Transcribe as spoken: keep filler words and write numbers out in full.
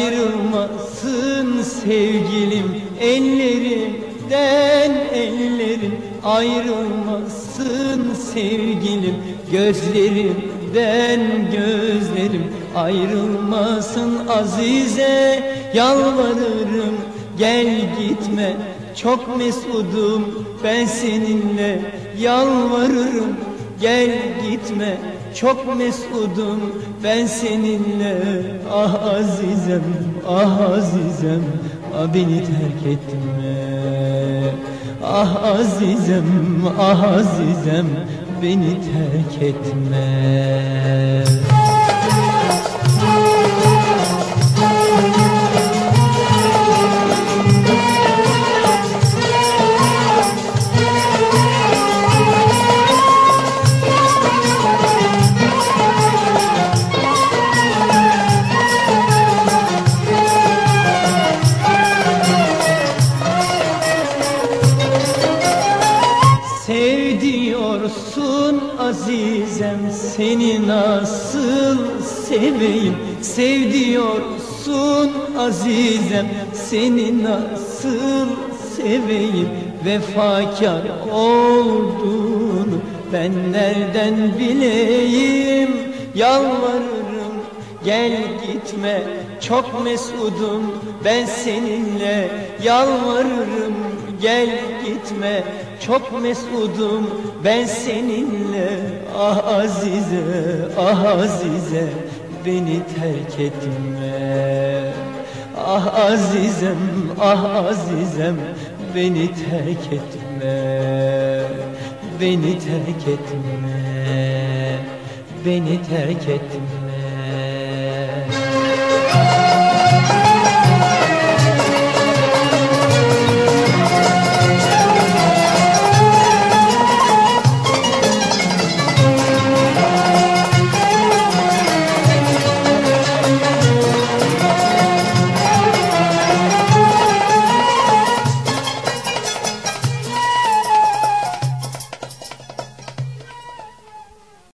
ayrılmasın sevgilim, ellerimden ellerin ayrılmasın sevgilim, gözlerimden gözlerim ayrılmasın azize, yalvarırım gel gitme, çok mesudum ben seninle, yalvarırım gel gitme, çok mesudum ben seninle. Ah azizem, ah azizem, ah beni terk etme. Ah azizem, ah azizem, beni terk etme. Sevdiyorsun azizem, seni nasıl seveyim? Sevdiyorsun azizem, seni nasıl seveyim? Vefakar olduğunu ben nereden bileyim? Yalvarırım gel gitme, çok mesudum ben seninle, yalvarırım gel gitme, çok mesudum ben seninle. Ah azize, ah azize, beni terk etme. Ah azizem, ah azizem, beni terk etme. Beni terk etme, beni terk etme.